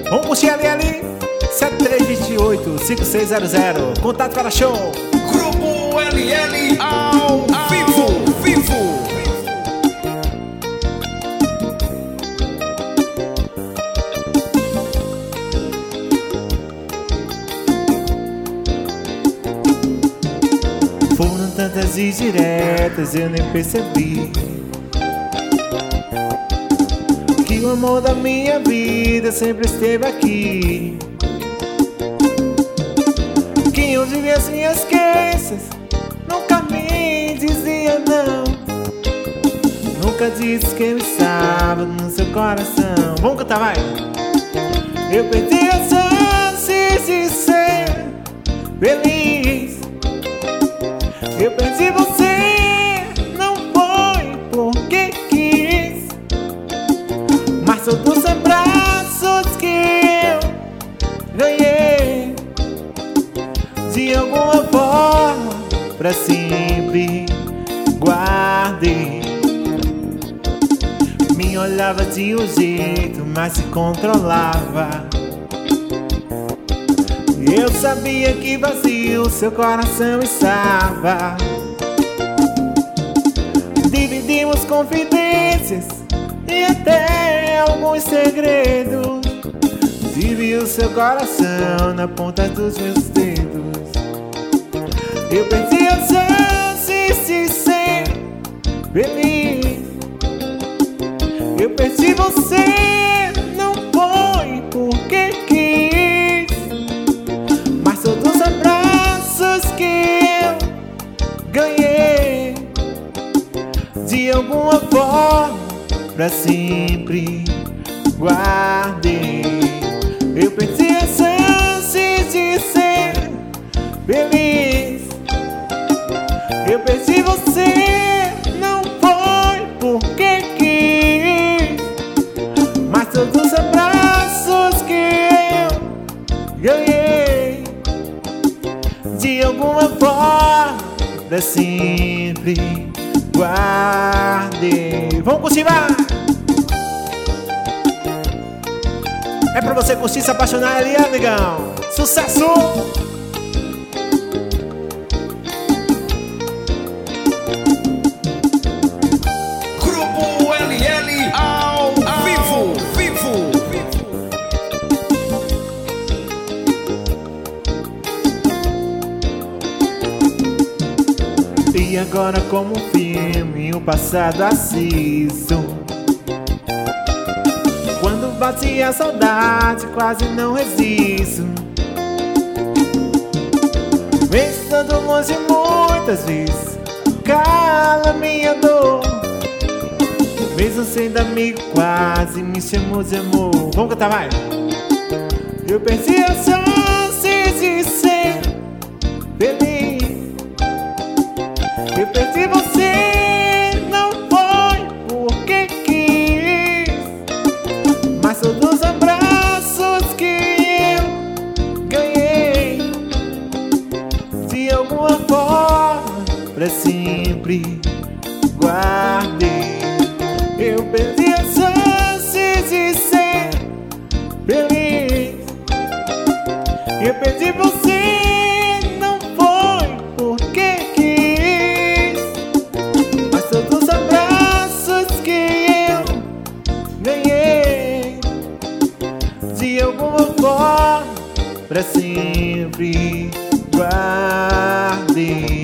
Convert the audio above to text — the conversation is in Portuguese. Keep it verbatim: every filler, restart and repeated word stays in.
Vamos curtir ali, ali. sete três dois oito, cinco seis zero zero. Contato para show. Grupo L L ao vivo, vivo. Foram tantas indiretas, eu nem percebi que o amor da minha vida sempre esteve aqui. Que onde vi as minhas queixas nunca me dizia não. Nunca disse que eu estava no seu coração. Vamos cantar, vai! Eu perdi as chances de ser feliz. Eu perdi você, não foi porque quis, mas são dos abraços que eu ganhei. De alguma forma, pra sempre guardei. Me olhava de um jeito, mas se controlava. Eu sabia que vazio seu coração estava. Dividimos confidências e até alguns segredos. Tive o seu coração na ponta dos meus dedos. Eu perdi as chances de ser feliz. Eu perdi você, não foi porque quis, mas todos os abraços que eu ganhei. De alguma forma, pra sempre guardei. Eu perdi a chance de ser feliz. Eu perdi você, não foi porque quis, mas todos os abraços que eu ganhei. De alguma forma, pra sempre guardei. Vamos curtir, vai! É pra você curtir, se apaixonar ali, amigão. Sucesso! Grupo L L ao vivo, vivo. E agora, como um filme, o passado assisto. Quando bate a saudade, quase não resisto. Mesmo estando longe muitas vezes, cala minha dor. Mesmo sendo amigo, quase me chamou de amor. Vamos cantar, vai! Eu perdi a chance de ser feliz. Eu perdi você, não foi porque quis, mas todos os abraços que eu ganhei. De alguma forma, pra sempre guardei. Eu perdi a chance de ser feliz. Eu perdi você, não foi porque quis, mas todos os abraços que eu ganhei. De alguma forma, pra sempre guardei.